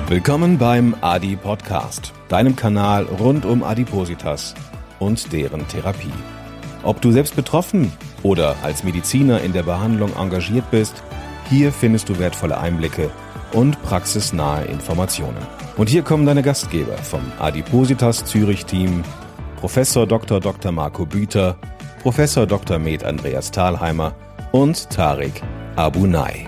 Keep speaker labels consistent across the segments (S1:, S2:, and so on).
S1: Willkommen beim Adi Podcast, deinem Kanal rund um Adipositas und deren Therapie. Ob du selbst betroffen oder als Mediziner in der Behandlung engagiert bist, hier findest du wertvolle Einblicke und praxisnahe Informationen. Und hier kommen deine Gastgeber vom Adipositas Zürich Team, Professor Dr. Marco Büter, Professor Dr. Med Andreas Thalheimer und Tariq Abunay.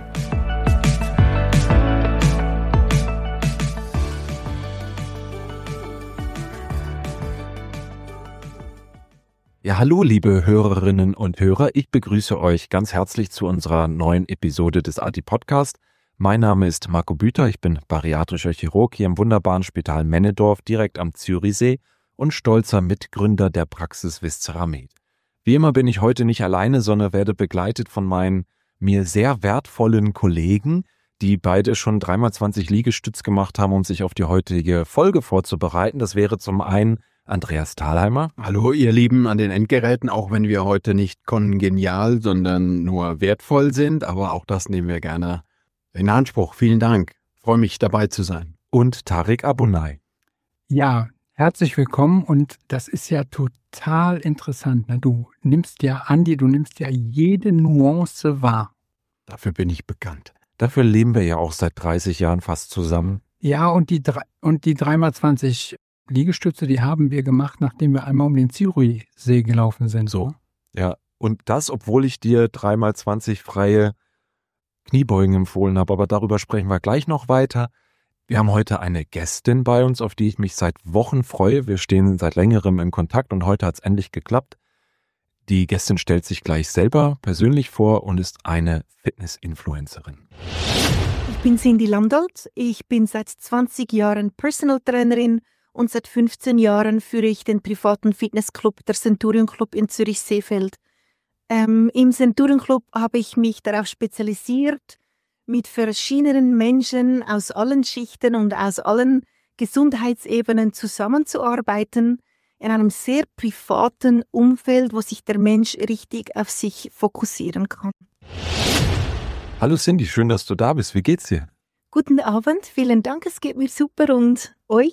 S2: Ja, hallo liebe Hörerinnen und Hörer, ich begrüße euch ganz herzlich zu unserer neuen Episode des Adi Podcast. Mein Name ist Marco Büter, ich bin bariatrischer Chirurg hier im wunderbaren Spital Männedorf direkt am Zürichsee und stolzer Mitgründer der Praxis Viscera Med. Wie immer bin ich heute nicht alleine, sondern werde begleitet von meinen mir sehr wertvollen Kollegen, die beide schon 3x20 Liegestütz gemacht haben, um sich auf die heutige Folge vorzubereiten. Das wäre zum einen Andreas Thalheimer.
S3: Hallo ihr Lieben an den Endgeräten, auch wenn wir heute nicht kongenial, sondern nur wertvoll sind, aber auch das nehmen wir gerne in Anspruch. Vielen Dank, freue mich dabei zu sein.
S2: Und Tariq Abunay.
S4: Ja, herzlich willkommen und das ist ja total interessant. Ne? Du nimmst ja jede Nuance wahr.
S3: Dafür bin ich bekannt.
S2: Dafür leben wir ja auch seit 30 Jahren fast zusammen.
S4: Ja, und die 3x20 Liegestütze, die haben wir gemacht, nachdem wir einmal um den Zürichsee gelaufen sind.
S2: So, ja. Und das, obwohl ich dir 3x20 freie Kniebeugen empfohlen habe. Aber darüber sprechen wir gleich noch weiter. Wir haben heute eine Gästin bei uns, auf die ich mich seit Wochen freue. Wir stehen seit längerem in Kontakt und heute hat es endlich geklappt. Die Gästin stellt sich gleich selber persönlich vor und ist eine Fitness-Influencerin.
S5: Ich bin Cindy Landolt. Ich bin seit 20 Jahren Personal Trainerin und seit 15 Jahren führe ich den privaten Fitnessclub, der Centurion Club in Zürich-Seefeld. Im Centurion Club habe ich mich darauf spezialisiert, mit verschiedenen Menschen aus allen Schichten und aus allen Gesundheitsebenen zusammenzuarbeiten, in einem sehr privaten Umfeld, wo sich der Mensch richtig auf sich fokussieren kann.
S2: Hallo Cindy, schön, dass du da bist. Wie geht's dir?
S5: Guten Abend, vielen Dank, es geht mir super und euch?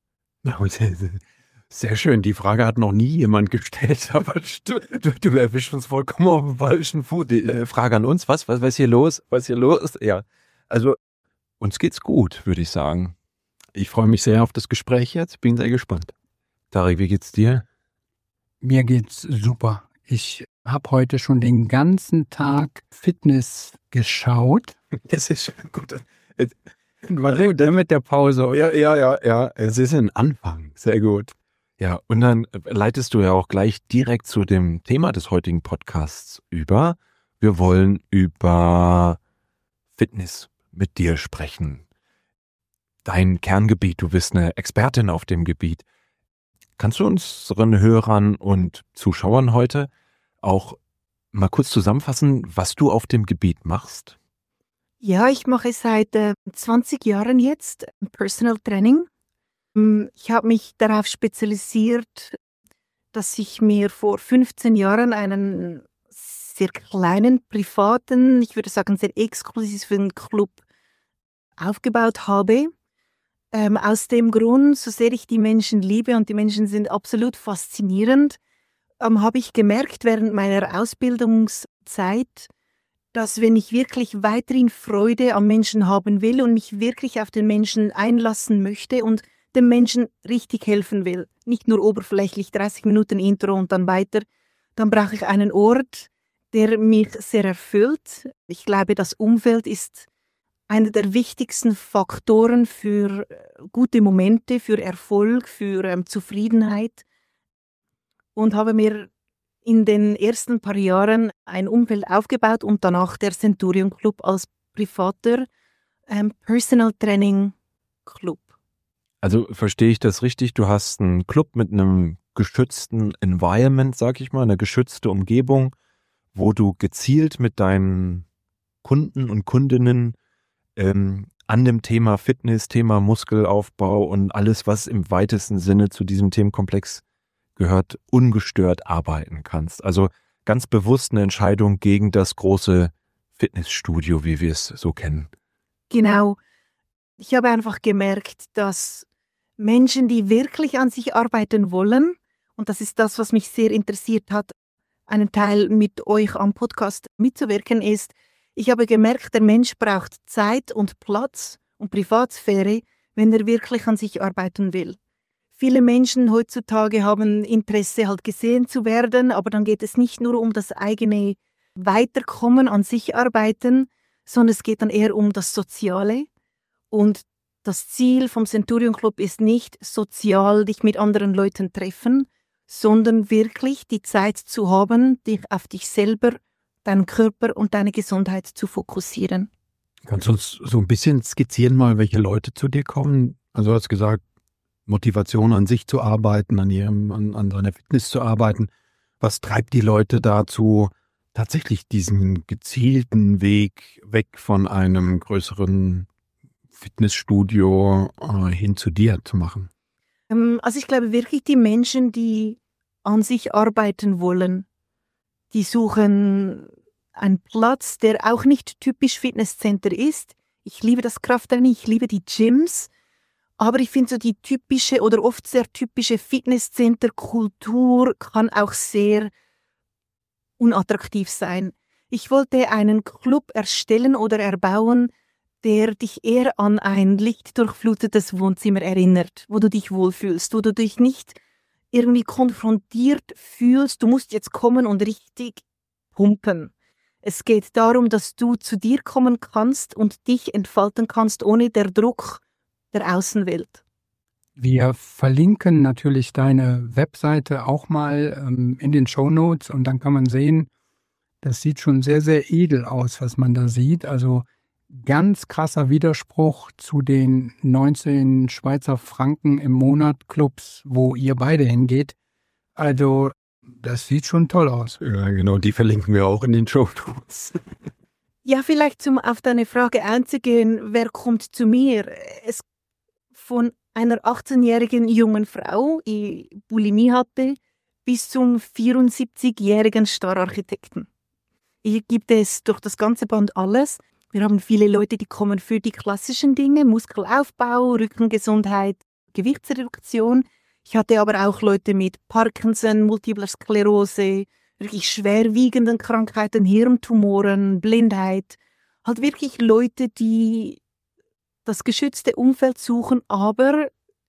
S3: Sehr schön, die Frage hat noch nie jemand gestellt, aber du erwischst uns vollkommen auf dem falschen Fuß.
S2: Die Frage an uns, was ist hier los? Was ist hier los? Ja, also uns geht's gut, würde ich sagen.
S3: Ich freue mich sehr auf das Gespräch jetzt, bin sehr gespannt.
S2: Tariq, wie geht's dir?
S4: Mir geht's super. Ich habe heute schon den ganzen Fitness geschaut.
S3: Das ist schon gut.
S4: Was ist denn mit der Pause?
S3: Ja. Es ist ein Anfang. Sehr gut.
S2: Ja, und dann leitest du ja auch gleich direkt zu dem Thema des heutigen Podcasts über. Wir wollen über Fitness mit dir sprechen. Dein Kerngebiet, du bist eine Expertin auf dem Gebiet. Kannst du unseren Hörern und Zuschauern heute auch mal kurz zusammenfassen, was du auf dem Gebiet machst?
S5: Ja, ich mache seit 20 Jahren jetzt Personal Training. Ich habe mich darauf spezialisiert, dass ich mir vor 15 Jahren einen sehr kleinen, privaten, ich würde sagen sehr exklusiven Club aufgebaut habe. Aus dem Grund, so sehr ich die Menschen liebe und die Menschen sind absolut faszinierend, habe ich gemerkt während meiner Ausbildungszeit, dass wenn ich wirklich weiterhin Freude am Menschen haben will und mich wirklich auf den Menschen einlassen möchte und dem Menschen richtig helfen will, nicht nur oberflächlich 30 Minuten Intro und dann weiter, dann brauche ich einen Ort, der mich sehr erfüllt. Ich glaube, das Umfeld ist einer der wichtigsten Faktoren für gute Momente, für Erfolg, für Zufriedenheit und habe mir in den ersten paar Jahren ein Umfeld aufgebaut und danach der Centurion Club als privater Personal Training Club.
S2: Also verstehe ich das richtig? Du hast einen Club mit einem geschützten Environment, sag ich mal, eine geschützte Umgebung, wo du gezielt mit deinen Kunden und Kundinnen an dem Thema Fitness, Thema Muskelaufbau und alles, was im weitesten Sinne zu diesem Themenkomplex gehört, ungestört arbeiten kannst. Also ganz bewusst eine Entscheidung gegen das große Fitnessstudio, wie wir es so kennen.
S5: Genau. Ich habe einfach gemerkt, dass Menschen, die wirklich an sich arbeiten wollen, und das ist das, was mich sehr interessiert hat, einen Teil mit euch am Podcast mitzuwirken, ist, ich habe gemerkt, der Mensch braucht Zeit und Platz und Privatsphäre, wenn er wirklich an sich arbeiten will. Viele Menschen heutzutage haben Interesse, halt gesehen zu werden, aber dann geht es nicht nur um das eigene Weiterkommen, an sich arbeiten, sondern es geht dann eher um das Soziale. Und das Ziel vom Centurion Club ist nicht sozial dich mit anderen Leuten treffen, sondern wirklich die Zeit zu haben, dich auf dich selber, deinen Körper und deine Gesundheit zu fokussieren.
S3: Kannst du uns so ein bisschen skizzieren mal, welche Leute zu dir kommen? Also du hast gesagt, Motivation an sich zu arbeiten, an seiner Fitness zu arbeiten. Was treibt die Leute dazu, tatsächlich diesen gezielten Weg weg von einem größeren Fitnessstudio hin zu dir zu machen?
S5: Also ich glaube wirklich, die Menschen, die an sich arbeiten wollen, die suchen einen Platz, der auch nicht typisch Fitnesscenter ist. Ich liebe das Krafttraining, ich liebe die Gyms, aber ich finde so die typische oder oft sehr typische Fitnesscenter-Kultur kann auch sehr unattraktiv sein. Ich wollte einen Club erstellen oder erbauen, der dich eher an ein lichtdurchflutetes Wohnzimmer erinnert, wo du dich wohlfühlst, wo du dich nicht irgendwie konfrontiert fühlst, du musst jetzt kommen und richtig pumpen. Es geht darum, dass du zu dir kommen kannst und dich entfalten kannst, ohne der Druck der Außenwelt.
S4: Wir verlinken natürlich deine Webseite auch mal in den Shownotes und dann kann man sehen, das sieht schon sehr, sehr edel aus, was man da sieht. Also ganz krasser Widerspruch zu den 19 Schweizer Franken im Monat Clubs, wo ihr beide hingeht. Also das sieht schon toll aus.
S3: Ja, genau, die verlinken wir auch in den Shownotes.
S5: Ja, vielleicht auf deine Frage einzugehen, wer kommt zu mir? Es von einer 18-jährigen jungen Frau, die Bulimie hatte, bis zum 74-jährigen Stararchitekten. Hier gibt es durch das ganze Band alles. Wir haben viele Leute, die kommen für die klassischen Dinge, Muskelaufbau, Rückengesundheit, Gewichtsreduktion. Ich hatte aber auch Leute mit Parkinson, Multipler Sklerose, wirklich schwerwiegenden Krankheiten, Hirntumoren, Blindheit. Halt wirklich Leute, die das geschützte Umfeld suchen, aber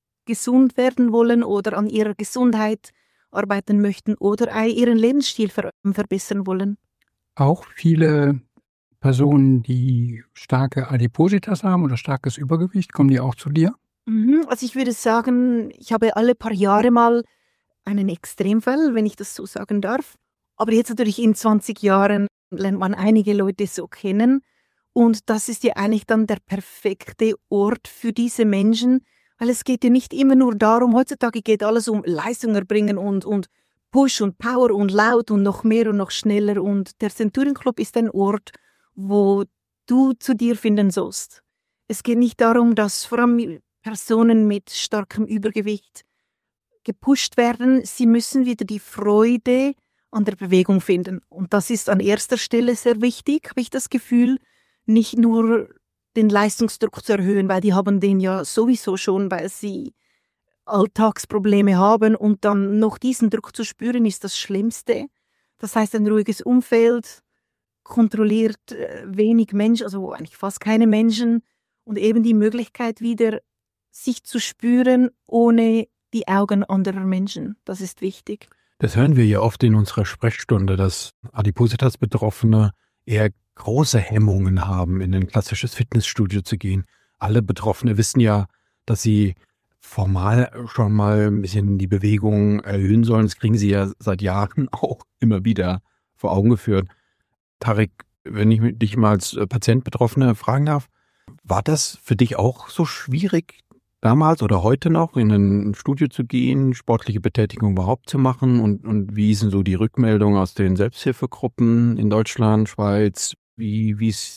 S5: gesund werden wollen oder an ihrer Gesundheit arbeiten möchten oder ihren Lebensstil verbessern wollen.
S4: Auch viele Personen, die starke Adipositas haben oder starkes Übergewicht, kommen die auch zu dir?
S5: Also ich würde sagen, ich habe alle paar Jahre mal einen Extremfall, wenn ich das so sagen darf. Aber jetzt natürlich in 20 Jahren lernt man einige Leute so kennen. Und das ist ja eigentlich dann der perfekte Ort für diese Menschen, weil es geht ja nicht immer nur darum, heutzutage geht alles um Leistung erbringen und Push und Power und laut und noch mehr und noch schneller. Und der Centurion Club ist ein Ort, wo du zu dir finden sollst. Es geht nicht darum, dass vor allem Personen mit starkem Übergewicht gepusht werden. Sie müssen wieder die Freude an der Bewegung finden. Und das ist an erster Stelle sehr wichtig, habe ich das Gefühl, nicht nur den Leistungsdruck zu erhöhen, weil die haben den ja sowieso schon, weil sie Alltagsprobleme haben und dann noch diesen Druck zu spüren, ist das Schlimmste. Das heißt, ein ruhiges Umfeld, kontrolliert wenig Menschen, also eigentlich fast keine Menschen und eben die Möglichkeit wieder, sich zu spüren, ohne die Augen anderer Menschen. Das ist wichtig.
S3: Das hören wir ja oft in unserer Sprechstunde, dass Adipositas-Betroffene eher große Hemmungen haben, in ein klassisches Fitnessstudio zu gehen. Alle Betroffene wissen ja, dass sie formal schon mal ein bisschen die Bewegung erhöhen sollen. Das kriegen sie ja seit Jahren auch immer wieder vor Augen geführt. Tarek, wenn ich dich mal als Patient-Betroffene fragen darf, war das für dich auch so schwierig, damals oder heute noch in ein Studio zu gehen, sportliche Betätigung überhaupt zu machen? Und wie sind so die Rückmeldungen aus den Selbsthilfegruppen in Deutschland, Schweiz? Wie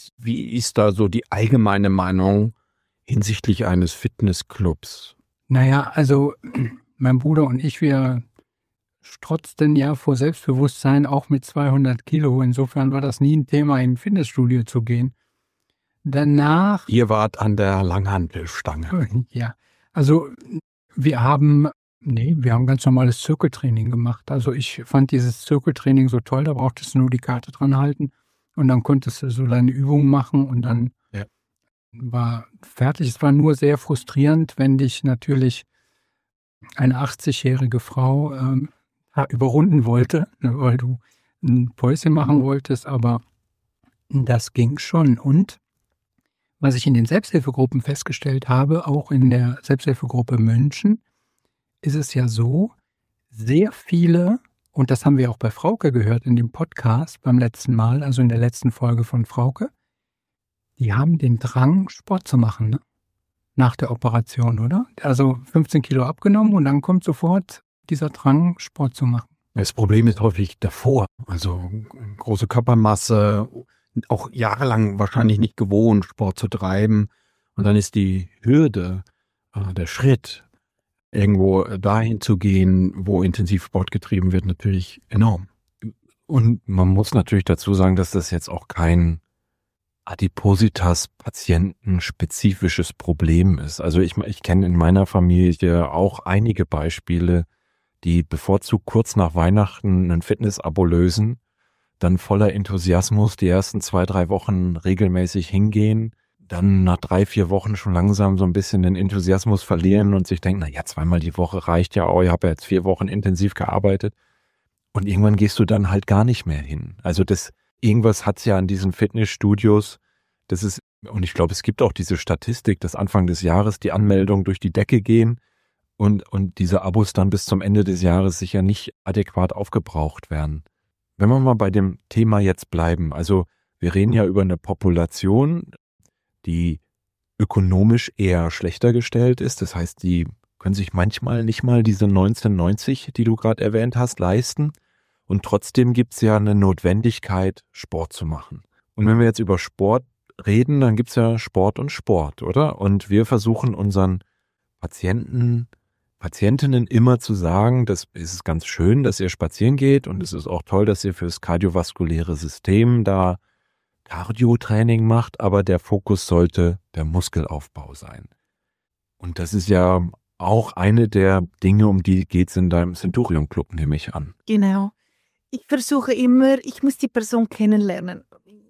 S3: ist da so die allgemeine Meinung hinsichtlich eines Fitnessclubs?
S4: Naja, also mein Bruder und ich, wir strotzten ja vor Selbstbewusstsein auch mit 200 Kilo. Insofern war das nie ein Thema, in ein Fitnessstudio zu gehen. danach...
S3: Ihr wart an der Langhantelstange.
S4: Ja, also wir haben ganz normales Zirkeltraining gemacht. Also ich fand dieses Zirkeltraining so toll, da brauchtest du nur die Karte dran halten und dann konntest du so deine Übungen machen und dann war fertig. Es war nur sehr frustrierend, wenn dich natürlich eine 80-jährige Frau überrunden wollte, weil du ein Päuschen machen wolltest, aber das ging schon. Und was ich in den Selbsthilfegruppen festgestellt habe, auch in der Selbsthilfegruppe München, ist es ja so, sehr viele, und das haben wir auch bei Frauke gehört in dem Podcast beim letzten Mal, also in der letzten Folge von Frauke, die haben den Drang, Sport zu machen, ne? Nach der Operation, oder? Also 15 Kilo abgenommen und dann kommt sofort dieser Drang, Sport zu machen.
S3: Das Problem ist häufig davor. Also große Körpermasse, auch jahrelang wahrscheinlich nicht gewohnt, Sport zu treiben. Und dann ist die Hürde, der Schritt, irgendwo dahin zu gehen, wo Intensivsport getrieben wird, natürlich enorm.
S2: Und man muss natürlich dazu sagen, dass das jetzt auch kein Adipositas-patientenspezifisches Problem ist. Also ich kenne in meiner Familie auch einige Beispiele, die bevorzugt kurz nach Weihnachten ein Fitness-Abo lösen, dann voller Enthusiasmus die ersten 2-3 Wochen regelmäßig hingehen, dann nach 3-4 Wochen schon langsam so ein bisschen den Enthusiasmus verlieren und sich denken, 2-mal die Woche reicht ja, ich habe ja jetzt 4 Wochen intensiv gearbeitet. Und irgendwann gehst du dann halt gar nicht mehr hin. Also irgendwas hat es ja an diesen Fitnessstudios, und ich glaube, es gibt auch diese Statistik, dass Anfang des Jahres die Anmeldungen durch die Decke gehen und diese Abos dann bis zum Ende des Jahres sicher nicht adäquat aufgebraucht werden. Wenn wir mal bei dem Thema jetzt bleiben, also wir reden ja über eine Population, die ökonomisch eher schlechter gestellt ist. Das heißt, die können sich manchmal nicht mal diese 1990, die du gerade erwähnt hast, leisten. Und trotzdem gibt es ja eine Notwendigkeit, Sport zu machen. Und wenn wir jetzt über Sport reden, dann gibt es ja Sport und Sport, oder? Und wir versuchen unseren Patientinnen immer zu sagen, das ist ganz schön, dass ihr spazieren geht und es ist auch toll, dass ihr fürs kardiovaskuläre System da Cardio-Training macht, aber der Fokus sollte der Muskelaufbau sein. Und das ist ja auch eine der Dinge, um die geht es in deinem Centurion Club, nehme ich an.
S5: Genau. Ich versuche immer, ich muss die Person kennenlernen.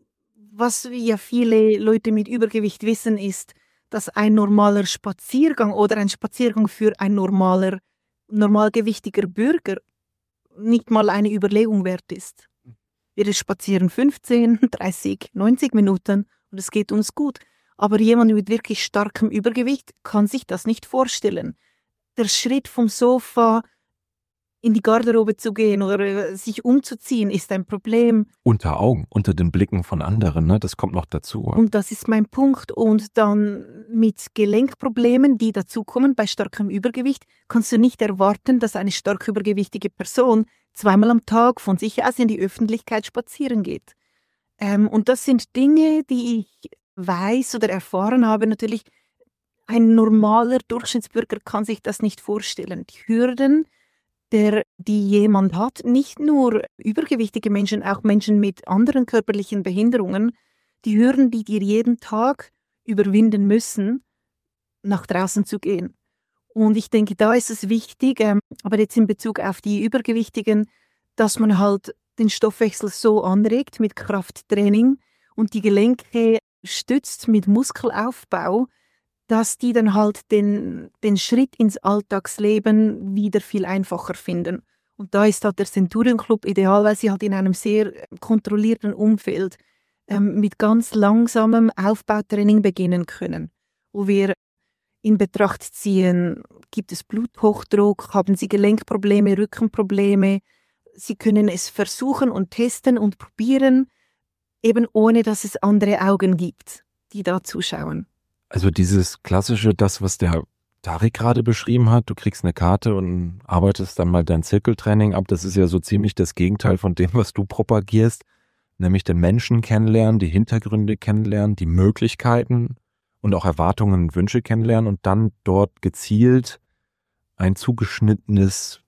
S5: Was ja viele Leute mit Übergewicht wissen, ist, dass ein normaler Spaziergang oder ein Spaziergang für ein normalgewichtiger Bürger nicht mal eine Überlegung wert ist. Wir spazieren 15, 30, 90 Minuten und es geht uns gut. Aber jemand mit wirklich starkem Übergewicht kann sich das nicht vorstellen. Der Schritt vom Sofa in die Garderobe zu gehen oder sich umzuziehen, ist ein Problem.
S2: Unter Augen, unter den Blicken von anderen, ne? Das kommt noch dazu.
S5: Und das ist mein Punkt. Und dann mit Gelenkproblemen, die dazukommen bei starkem Übergewicht, kannst du nicht erwarten, dass eine stark übergewichtige Person 2-mal am Tag von sich aus in die Öffentlichkeit spazieren geht. Und das sind Dinge, die ich weiß oder erfahren habe. Natürlich, ein normaler Durchschnittsbürger kann sich das nicht vorstellen. Die Hürden, die jemand hat, nicht nur übergewichtige Menschen, auch Menschen mit anderen körperlichen Behinderungen, die Hürden, die dir jeden Tag überwinden müssen, nach draußen zu gehen. Und ich denke, da ist es wichtig, aber jetzt in Bezug auf die Übergewichtigen, dass man halt den Stoffwechsel so anregt mit Krafttraining und die Gelenke stützt mit Muskelaufbau, dass die dann halt den Schritt ins Alltagsleben wieder viel einfacher finden. Und da ist halt der Centurion Club ideal, weil sie halt in einem sehr kontrollierten Umfeld mit ganz langsamem Aufbautraining beginnen können, wo wir in Betracht ziehen, gibt es Bluthochdruck, haben sie Gelenkprobleme, Rückenprobleme. Sie können es versuchen und testen und probieren, eben ohne dass es andere Augen gibt, die da zuschauen.
S2: Also dieses klassische, das, was der Tarek gerade beschrieben hat, du kriegst eine Karte und arbeitest dann mal dein Zirkeltraining ab, das ist ja so ziemlich das Gegenteil von dem, was du propagierst, nämlich den Menschen kennenlernen, die Hintergründe kennenlernen, die Möglichkeiten und auch Erwartungen und Wünsche kennenlernen und dann dort gezielt ein zugeschnittenes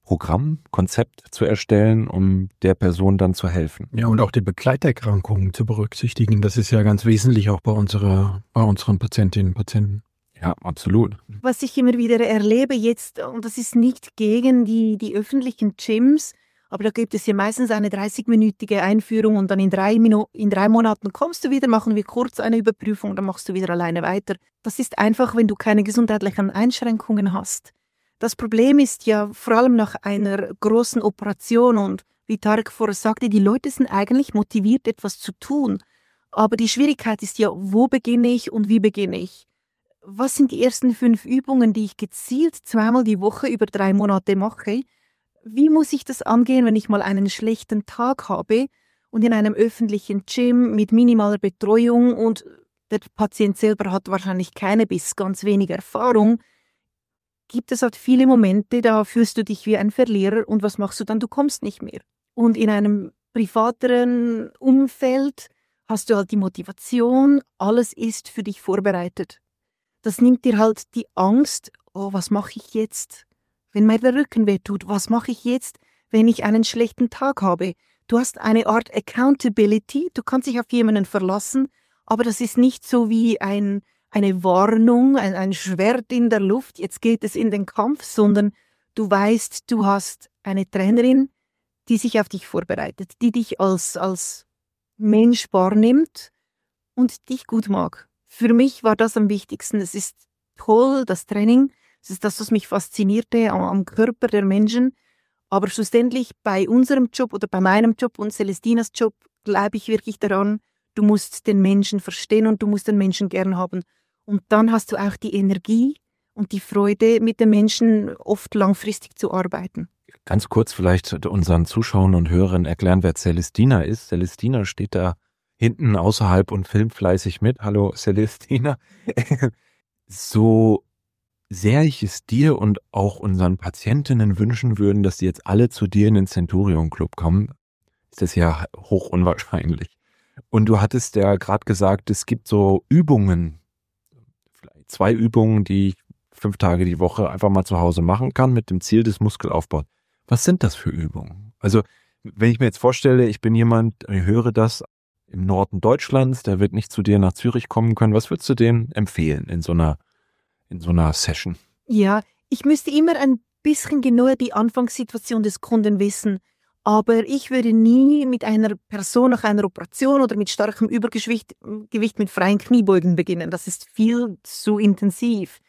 S2: Programm, Konzept zu erstellen, um der Person dann zu helfen.
S3: Ja, und auch die Begleiterkrankungen zu berücksichtigen. Das ist ja ganz wesentlich auch bei unseren Patientinnen und Patienten.
S2: Ja, absolut.
S5: Was ich immer wieder erlebe jetzt, und das ist nicht gegen die öffentlichen Gyms, aber da gibt es ja meistens eine 30-minütige Einführung und dann in 3 Monaten kommst du wieder, machen wir kurz eine Überprüfung, dann machst du wieder alleine weiter. Das ist einfach, wenn du keine gesundheitlichen Einschränkungen hast. Das Problem ist ja vor allem nach einer großen Operation und wie Tarek vorher sagte, die Leute sind eigentlich motiviert, etwas zu tun. Aber die Schwierigkeit ist ja, wo beginne ich und wie beginne ich? Was sind die ersten 5 Übungen, die ich gezielt 2-mal die Woche über 3 Monate mache? Wie muss ich das angehen, wenn ich mal einen schlechten Tag habe und in einem öffentlichen Gym mit minimaler Betreuung und der Patient selber hat wahrscheinlich keine bis ganz wenig Erfahrung, gibt es halt viele Momente, da fühlst du dich wie ein Verlierer und was machst du dann? Du kommst nicht mehr. Und in einem privateren Umfeld hast du halt die Motivation, alles ist für dich vorbereitet. Das nimmt dir halt die Angst, oh, was mache ich jetzt, wenn mir der Rücken wehtut? Was mache ich jetzt, wenn ich einen schlechten Tag habe? Du hast eine Art Accountability, du kannst dich auf jemanden verlassen, aber das ist nicht so wie eine Warnung, ein Schwert in der Luft, jetzt geht es in den Kampf, sondern du weißt, du hast eine Trainerin, die sich auf dich vorbereitet, die dich als Mensch wahrnimmt und dich gut mag. Für mich war das am wichtigsten. Es ist toll, das Training, es ist das, was mich faszinierte am Körper der Menschen, aber schlussendlich bei unserem Job oder bei meinem Job und Celestinas Job glaube ich wirklich daran, du musst den Menschen verstehen und du musst den Menschen gern haben. Und dann hast du auch die Energie und die Freude, mit den Menschen oft langfristig zu arbeiten.
S2: Ganz kurz vielleicht unseren Zuschauern und Hörern erklären, wer Celestina ist. Celestina steht da hinten außerhalb und filmt fleißig mit. Hallo Celestina. So sehr ich es dir und auch unseren Patientinnen wünschen würden, dass sie jetzt alle zu dir in den Centurion Club kommen, ist das ja hoch unwahrscheinlich. Und du hattest ja gerade gesagt, es gibt so Übungen, vielleicht 2 Übungen, die ich 5 Tage die Woche einfach mal zu Hause machen kann mit dem Ziel des Muskelaufbaus. Was sind das für Übungen? Also wenn ich mir jetzt vorstelle, ich bin jemand, ich höre das im Norden Deutschlands, der wird nicht zu dir nach Zürich kommen können. Was würdest du denen empfehlen in so einer Session?
S5: Ja, ich müsste immer ein bisschen genauer die Anfangssituation des Kunden wissen. Aber ich würde nie mit einer Person nach einer Operation oder mit starkem Übergewicht mit freien Kniebeugen beginnen. Das ist viel zu intensiv.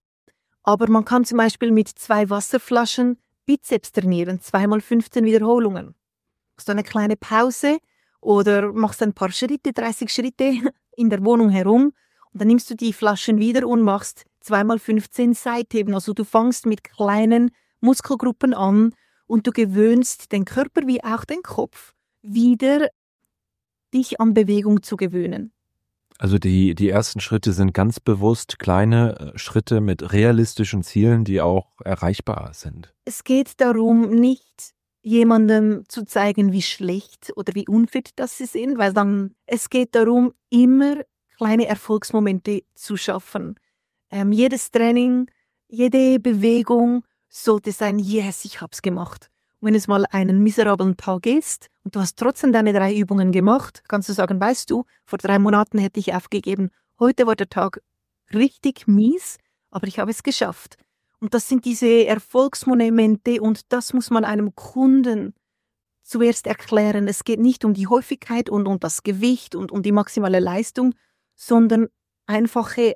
S5: Aber man kann zum Beispiel mit 2 Wasserflaschen Bizeps trainieren, 2x15 Wiederholungen. Machst du eine kleine Pause oder machst ein paar Schritte, 30 Schritte in der Wohnung herum und dann nimmst du die Flaschen wieder und machst 2x15 Seitheben. Also du fängst mit kleinen Muskelgruppen an und du gewöhnst den Körper wie auch den Kopf wieder, dich an Bewegung zu gewöhnen.
S2: Also die ersten Schritte sind ganz bewusst kleine Schritte mit realistischen Zielen, die auch erreichbar sind.
S5: Es geht darum, nicht jemandem zu zeigen, wie schlecht oder wie unfit das sie sind, weil dann es geht darum, immer kleine Erfolgsmomente zu schaffen. Jedes Training, jede Bewegung sollte sein, yes, ich hab's gemacht. Und wenn es mal einen miserablen Tag ist und du hast trotzdem deine 3 Übungen gemacht, kannst du sagen, weißt du, vor 3 Monaten hätte ich aufgegeben. Heute war der Tag richtig mies, aber ich habe es geschafft. Und das sind diese Erfolgsmomente und das muss man einem Kunden zuerst erklären. Es geht nicht um die Häufigkeit und um das Gewicht und um die maximale Leistung, sondern einfache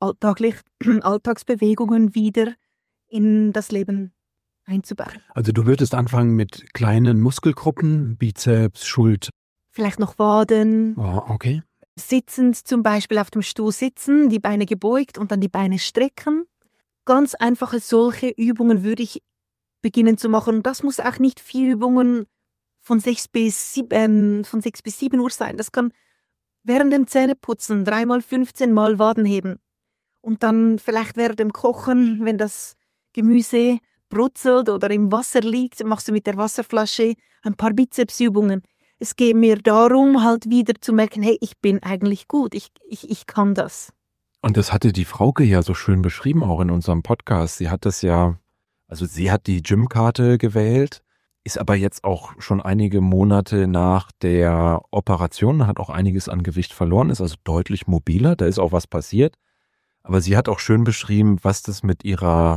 S5: Alltagsbewegungen wieder in das Leben einzubauen.
S3: Also du würdest anfangen mit kleinen Muskelgruppen, Bizeps, Schulter.
S5: Vielleicht noch Waden.
S3: Oh, okay.
S5: Sitzend zum Beispiel auf dem Stuhl sitzen, die Beine gebeugt und dann die Beine strecken. Ganz einfache solche Übungen würde ich beginnen zu machen. Und das muss auch nicht 4 Übungen von 6 bis 7 Uhr sein. Das kann während dem Zähneputzen 3x15 Mal Waden heben. Und dann vielleicht während dem Kochen, wenn das Gemüse brutzelt oder im Wasser liegt, machst du mit der Wasserflasche ein paar Bizepsübungen. Es geht mir darum, halt wieder zu merken, hey, ich bin eigentlich gut, ich kann das.
S2: Und das hatte die Frauke ja so schön beschrieben, auch in unserem Podcast. Sie hat das ja, Also sie hat die Gymkarte gewählt, ist aber jetzt auch schon einige Monate nach der Operation, hat auch einiges an Gewicht verloren, ist also deutlich mobiler, da ist auch was passiert. Aber sie hat auch schön beschrieben, was das mit ihrem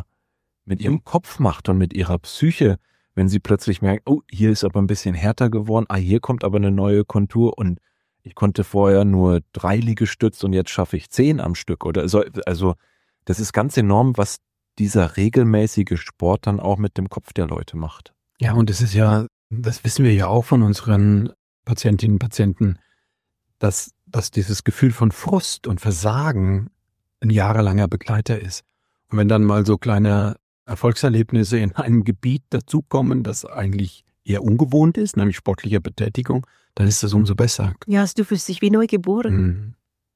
S2: Kopf macht und mit ihrer Psyche, wenn sie plötzlich merkt, oh, hier ist aber ein bisschen härter geworden, hier kommt aber eine neue Kontur und ich konnte vorher nur 3 Liegestütze und jetzt schaffe ich 10 am Stück oder so. Also das ist ganz enorm, was dieser regelmäßige Sport dann auch mit dem Kopf der Leute macht.
S3: Ja, und es ist ja, das wissen wir ja auch von unseren Patientinnen und Patienten, dass dieses Gefühl von Frust und Versagen ein jahrelanger Begleiter ist. Und wenn dann mal so kleine Erfolgserlebnisse in einem Gebiet dazukommen, das eigentlich eher ungewohnt ist, nämlich sportlicher Betätigung, dann ist das umso besser.
S5: Ja, du fühlst dich wie neu geboren.
S3: Mhm.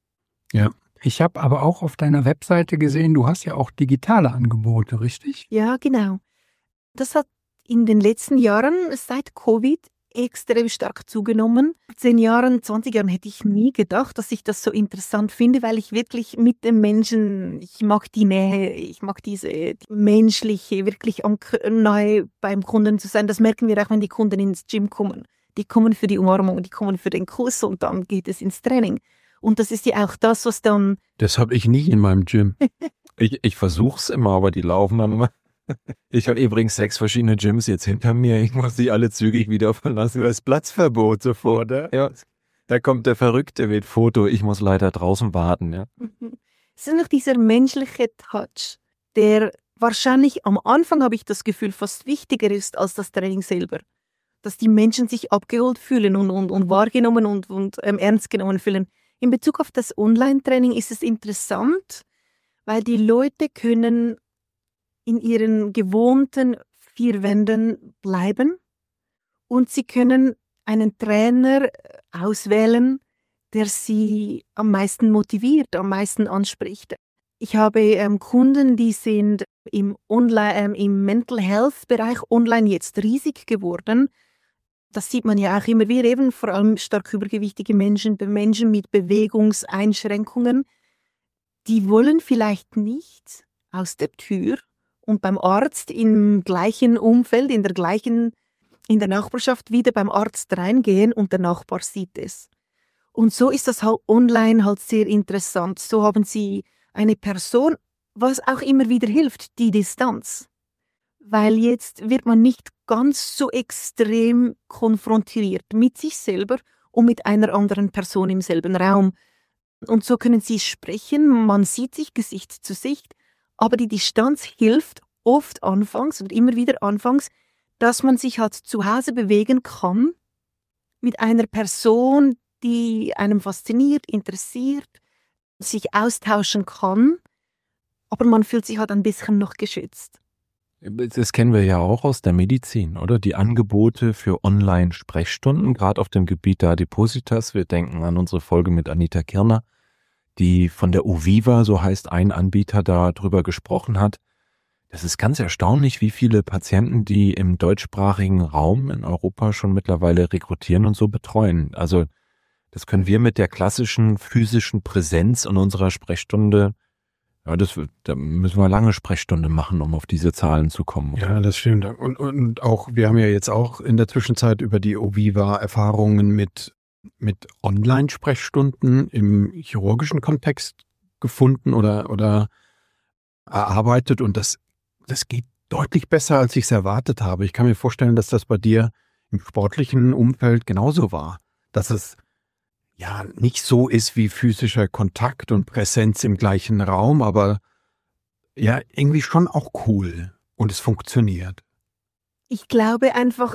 S3: Ja.
S4: Ich habe aber auch auf deiner Webseite gesehen, du hast ja auch digitale Angebote, richtig?
S5: Ja, genau. Das hat in den letzten Jahren, seit Covid, extrem stark zugenommen. 10 Jahren, 20 Jahren hätte ich nie gedacht, dass ich das so interessant finde, weil ich wirklich mit dem Menschen, ich mag die Nähe, ich mag diese menschliche, wirklich nahe beim Kunden zu sein. Das merken wir auch, wenn die Kunden ins Gym kommen. Die kommen für die Umarmung, die kommen für den Kuss und dann geht es ins Training. Und das ist ja auch das, was dann...
S3: Das habe ich nie in meinem Gym.
S2: Ich versuche es immer, aber die laufen dann immer. Ich habe übrigens 6 verschiedene Gyms jetzt hinter mir. Ich muss die alle zügig wieder verlassen. Das Platzverbot sofort. Ja. Da kommt der Verrückte mit Foto. Ich muss leider draußen warten. Ja.
S5: Es ist noch dieser menschliche Touch, der wahrscheinlich am Anfang, habe ich das Gefühl, fast wichtiger ist als das Training selber. Dass die Menschen sich abgeholt fühlen und wahrgenommen und ernst genommen fühlen. In Bezug auf das Online-Training ist es interessant, weil die Leute können in ihren gewohnten 4 Wänden bleiben und sie können einen Trainer auswählen, der sie am meisten motiviert, am meisten anspricht. Ich habe Kunden, die sind im Mental Health Bereich online jetzt riesig geworden. Das sieht man ja auch immer wieder, eben vor allem stark übergewichtige Menschen, Menschen mit Bewegungseinschränkungen. Die wollen vielleicht nicht aus der Tür und beim Arzt im gleichen Umfeld, in der Nachbarschaft wieder beim Arzt reingehen und der Nachbar sieht es. Und so ist das halt online halt sehr interessant. So haben sie eine Person, was auch immer wieder hilft, die Distanz. Weil jetzt wird man nicht ganz so extrem konfrontiert mit sich selber und mit einer anderen Person im selben Raum. Und so können sie sprechen, man sieht sich Gesicht zu Gesicht, aber die Distanz hilft oft anfangs und immer wieder anfangs, dass man sich halt zu Hause bewegen kann mit einer Person, die einem fasziniert, interessiert, sich austauschen kann, aber man fühlt sich halt ein bisschen noch geschützt.
S2: Das kennen wir ja auch aus der Medizin, oder? Die Angebote für Online-Sprechstunden, gerade auf dem Gebiet der Adipositas. Wir denken an unsere Folge mit Anita Kirner, die von der Oviva, so heißt ein Anbieter, da drüber gesprochen hat. Das ist ganz erstaunlich, wie viele Patienten die im deutschsprachigen Raum in Europa schon mittlerweile rekrutieren und so betreuen. Also das können wir mit der klassischen physischen Präsenz in unserer Sprechstunde, ja, da müssen wir lange Sprechstunde machen, um auf diese Zahlen zu kommen.
S3: Ja, das stimmt. Und auch, wir haben ja jetzt auch in der Zwischenzeit über die Oviva Erfahrungen mit Online-Sprechstunden im chirurgischen Kontext gefunden oder erarbeitet und das geht deutlich besser, als ich es erwartet habe. Ich kann mir vorstellen, dass das bei dir im sportlichen Umfeld genauso war, dass es ja nicht so ist wie physischer Kontakt und Präsenz im gleichen Raum, aber ja, irgendwie schon auch cool und es funktioniert.
S5: Ich glaube einfach,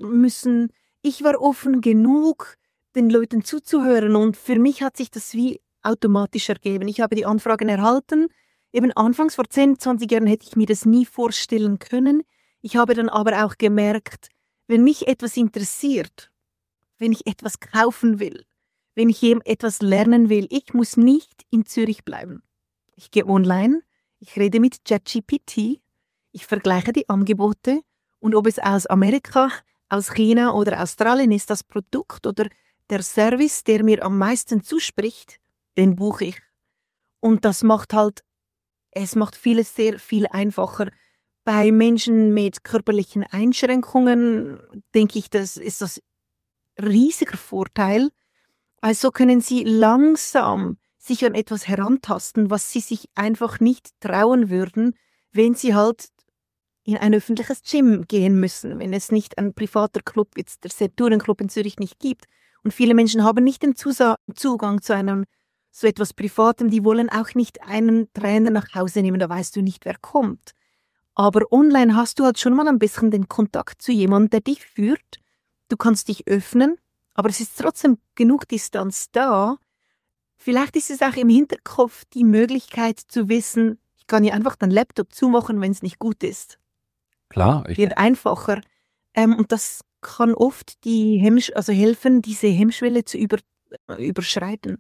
S5: ich war offen genug, den Leuten zuzuhören und für mich hat sich das wie automatisch ergeben. Ich habe die Anfragen erhalten. Eben anfangs vor 10, 20 Jahren hätte ich mir das nie vorstellen können. Ich habe dann aber auch gemerkt, wenn mich etwas interessiert, wenn ich etwas kaufen will, wenn ich etwas lernen will, ich muss nicht in Zürich bleiben. Ich gehe online, ich rede mit ChatGPT, ich vergleiche die Angebote und ob es aus Amerika, aus China oder Australien ist, das Produkt oder der Service, der mir am meisten zuspricht, den buche ich. Und das macht vieles sehr viel einfacher. Bei Menschen mit körperlichen Einschränkungen, denke ich, ist das ein riesiger Vorteil. Also können sie langsam sich an etwas herantasten, was sie sich einfach nicht trauen würden, wenn sie halt in ein öffentliches Gym gehen müssen, wenn es nicht ein privater Club, jetzt der Septurenclub in Zürich nicht gibt. Und viele Menschen haben nicht den Zugang zu so etwas Privatem, die wollen auch nicht einen Trainer nach Hause nehmen, da weißt du nicht, wer kommt. Aber online hast du halt schon mal ein bisschen den Kontakt zu jemandem, der dich führt. Du kannst dich öffnen, aber es ist trotzdem genug Distanz da. Vielleicht ist es auch im Hinterkopf die Möglichkeit zu wissen, ich kann ja einfach den Laptop zumachen, wenn es nicht gut ist.
S2: Klar.
S5: Wird einfacher. Und das kann oft helfen, diese Hemmschwelle zu überschreiten.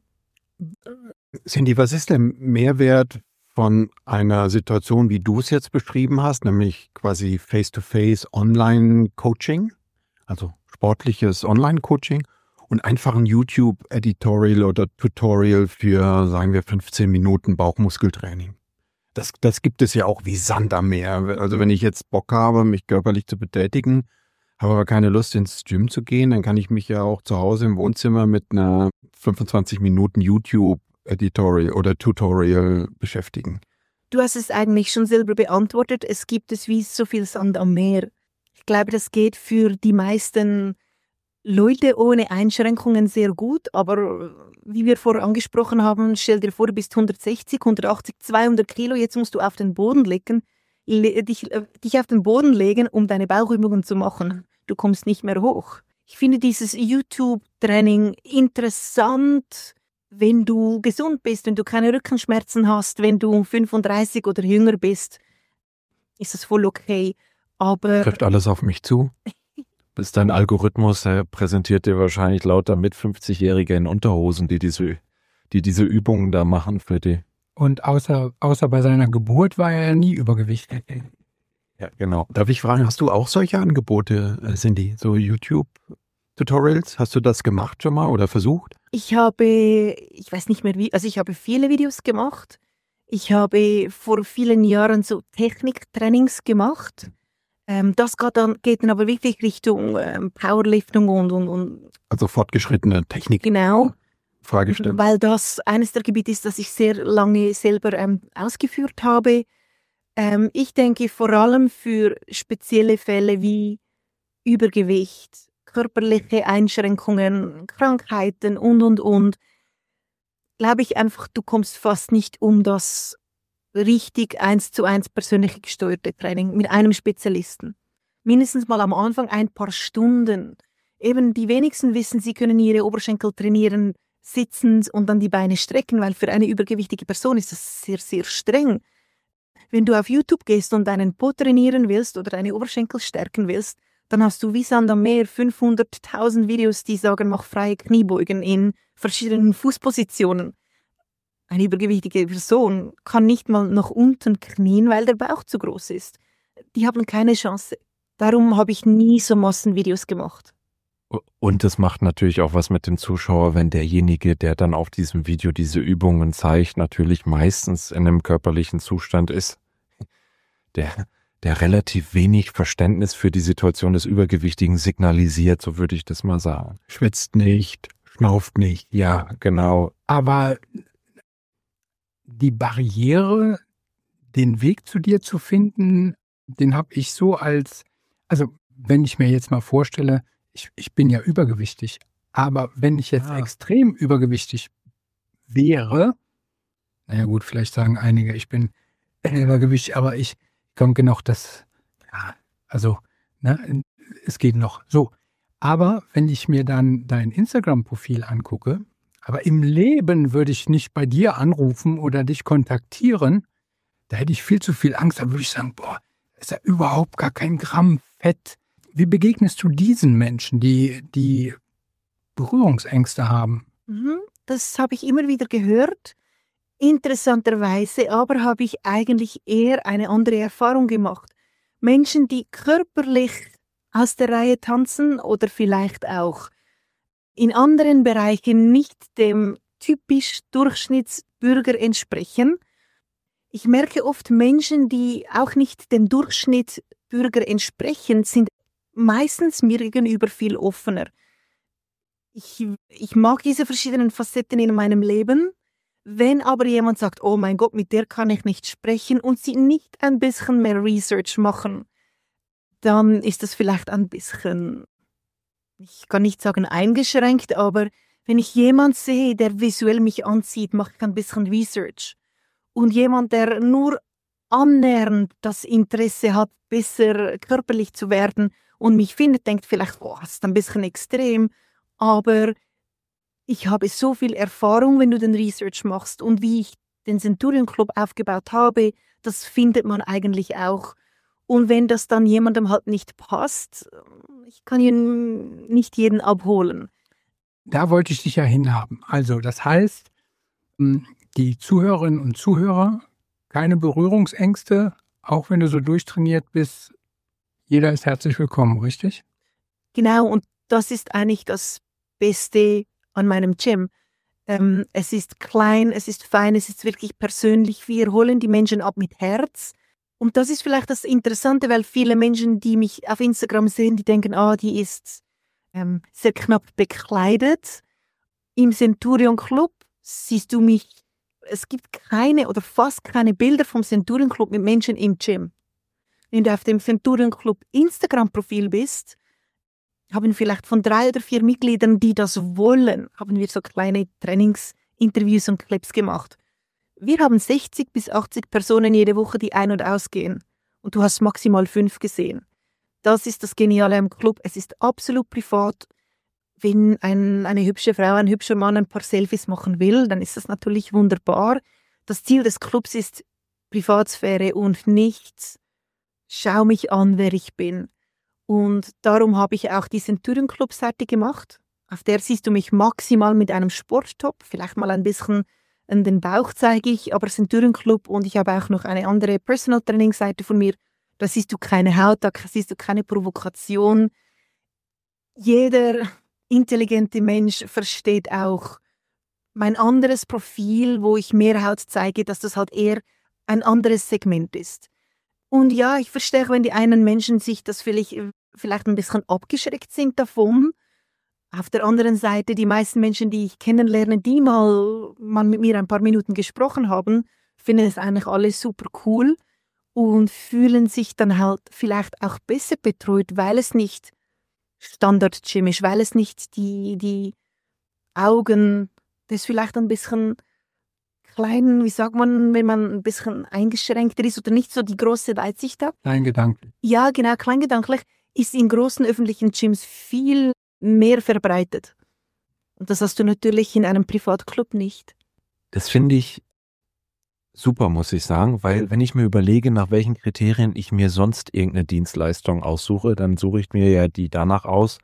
S3: Cindy, was ist der Mehrwert von einer Situation, wie du es jetzt beschrieben hast, nämlich quasi Face-to-Face Online-Coaching, also sportliches Online-Coaching und einfach ein YouTube-Editorial oder Tutorial für, sagen wir, 15 Minuten Bauchmuskeltraining? Das gibt es ja auch wie Sand am Meer. Also wenn ich jetzt Bock habe, mich körperlich zu betätigen, habe aber keine Lust ins Gym zu gehen, dann kann ich mich ja auch zu Hause im Wohnzimmer mit einer 25 Minuten YouTube-Editorial oder Tutorial beschäftigen.
S5: Du hast es eigentlich schon selber beantwortet. Es gibt es wie so viel Sand am Meer. Ich glaube, das geht für die meisten Leute ohne Einschränkungen sehr gut, aber wie wir vorher angesprochen haben, stell dir vor, du bist 160, 180, 200 Kilo, jetzt musst du auf den Boden legen, dich auf den Boden legen, um deine Bauchübungen zu machen. Du kommst nicht mehr hoch. Ich finde dieses YouTube-Training interessant, wenn du gesund bist, wenn du keine Rückenschmerzen hast, wenn du 35 oder jünger bist, ist das voll okay. Aber
S2: Trifft alles auf mich zu? Ist dein Algorithmus, der präsentiert dir wahrscheinlich lauter mit 50-Jährige in Unterhosen, die diese Übungen da machen für die.
S4: Und außer bei seiner Geburt war er nie übergewichtig.
S2: Ja, genau.
S3: Darf ich fragen, hast du auch solche Angebote, Cindy? So YouTube-Tutorials? Hast du das gemacht schon mal oder versucht?
S5: ich weiß nicht mehr wie, also ich habe viele Videos gemacht. Ich habe vor vielen Jahren so Techniktrainings gemacht. Das geht dann aber wirklich Richtung Powerlifting und
S3: Also fortgeschrittene Technik.
S5: genau,
S3: Fragestellung.
S5: weil das eines der Gebiete ist, das ich sehr lange selber ausgeführt habe. Ich denke vor allem für spezielle Fälle wie Übergewicht, körperliche Einschränkungen, Krankheiten und. Glaube ich einfach, du kommst fast nicht um das richtig 1:1 persönlich gesteuerte Training mit einem Spezialisten. Mindestens mal am Anfang ein paar Stunden. Eben die wenigsten wissen, sie können ihre Oberschenkel trainieren, sitzend und dann die Beine strecken, weil für eine übergewichtige Person ist das sehr, sehr streng. Wenn du auf YouTube gehst und deinen Po trainieren willst oder deine Oberschenkel stärken willst, dann hast du wie Sand am Meer 500.000 Videos, die sagen, mach freie Kniebeugen in verschiedenen Fußpositionen. Eine übergewichtige Person kann nicht mal nach unten knien, weil der Bauch zu groß ist. Die haben keine Chance. Darum habe ich nie so Massenvideos gemacht.
S2: Und es macht natürlich auch was mit dem Zuschauer, wenn derjenige, der dann auf diesem Video diese Übungen zeigt, natürlich meistens in einem körperlichen Zustand ist, der relativ wenig Verständnis für die Situation des Übergewichtigen signalisiert, so würde ich das mal sagen.
S3: Schwitzt nicht, schnauft nicht.
S2: Ja, genau.
S4: Aber die Barriere, den Weg zu dir zu finden, den habe ich so also wenn ich mir jetzt mal vorstelle, ich bin ja übergewichtig, aber wenn ich jetzt extrem übergewichtig wäre, naja gut, vielleicht sagen einige, ich bin übergewichtig, aber ich denke noch, es geht noch so. Aber wenn ich mir dann dein Instagram-Profil angucke, aber im Leben würde ich nicht bei dir anrufen oder dich kontaktieren, da hätte ich viel zu viel Angst, da würde ich sagen, boah, ist ja überhaupt gar kein Gramm Fett. Wie begegnest du diesen Menschen, die Berührungsängste haben?
S5: Das habe ich immer wieder gehört. Interessanterweise aber habe ich eigentlich eher eine andere Erfahrung gemacht. Menschen, die körperlich aus der Reihe tanzen oder vielleicht auch in anderen Bereichen nicht dem typisch Durchschnittsbürger entsprechen. ich merke oft, Menschen, die auch nicht dem Durchschnitt Bürger entsprechen, sind meistens mir gegenüber viel offener. Ich mag diese verschiedenen Facetten in meinem Leben. Wenn aber jemand sagt, oh mein Gott, mit der kann ich nicht sprechen und sie nicht ein bisschen mehr Research machen, dann ist das vielleicht ein bisschen, ich kann nicht sagen eingeschränkt, aber wenn ich jemanden sehe, der visuell mich anzieht, mache ich ein bisschen Research. Und jemand, der nur annähernd das Interesse hat, besser körperlich zu werden und mich findet, denkt vielleicht, oh, das ist ein bisschen extrem, aber ich habe so viel Erfahrung, wenn du den Research machst und wie ich den Centurion Club aufgebaut habe, das findet man eigentlich auch. Und wenn das dann jemandem halt nicht passt, ich kann nicht jeden abholen.
S4: Da wollte ich dich ja hinhaben. Also das heißt, die Zuhörerinnen und Zuhörer, keine Berührungsängste, auch wenn du so durchtrainiert bist, jeder ist herzlich willkommen, richtig?
S5: Genau, und das ist eigentlich das Beste an meinem Gym. Es ist klein, es ist fein, es ist wirklich persönlich. Wir holen die Menschen ab mit Herz. Und das ist vielleicht das Interessante, weil viele Menschen, die mich auf Instagram sehen, die denken, die ist sehr knapp bekleidet. Im Centurion Club siehst du mich, es gibt keine oder fast keine Bilder vom Centurion Club mit Menschen im Gym. Wenn du auf dem Centurion Club Instagram-Profil bist, haben vielleicht von 3 oder 4 Mitgliedern, die das wollen, haben wir so kleine Trainingsinterviews und Clips gemacht. Wir haben 60 bis 80 Personen jede Woche, die ein- und ausgehen. Und du hast maximal 5 gesehen. Das ist das Geniale am Club. Es ist absolut privat. Wenn eine hübsche Frau, ein hübscher Mann ein paar Selfies machen will, dann ist das natürlich wunderbar. Das Ziel des Clubs ist Privatsphäre und nichts. Schau mich an, wer ich bin. Und darum habe ich auch die Centurion Club Seite gemacht. Auf der siehst du mich maximal mit einem Sporttop, vielleicht mal ein bisschen den Bauch zeige ich, aber Centurion Club, und ich habe auch noch eine andere Personal Training Seite von mir. Da siehst du keine Haut, da siehst du keine Provokation. Jeder intelligente Mensch versteht auch mein anderes Profil, wo ich mehr Haut zeige, dass das halt eher ein anderes Segment ist. Und ja, ich verstehe, wenn die einen Menschen sich das vielleicht ein bisschen abgeschreckt sind davon. Auf der anderen Seite, die meisten Menschen, die ich kennenlerne, die mal mit mir ein paar Minuten gesprochen haben, finden es eigentlich alles super cool und fühlen sich dann halt vielleicht auch besser betreut, weil es nicht Standard-Gym ist, weil es nicht die Augen, das ist vielleicht ein bisschen klein, wie sagt man, wenn man ein bisschen eingeschränkter ist oder nicht so die große Weitsicht hat.
S4: Kleingedanklich.
S5: Ja, genau, kleingedanklich ist in großen öffentlichen Gyms viel mehr verbreitet. Und das hast du natürlich in einem Privatclub nicht.
S2: Das finde ich super, muss ich sagen, weil wenn ich mir überlege, nach welchen Kriterien ich mir sonst irgendeine Dienstleistung aussuche, dann suche ich mir ja die danach aus,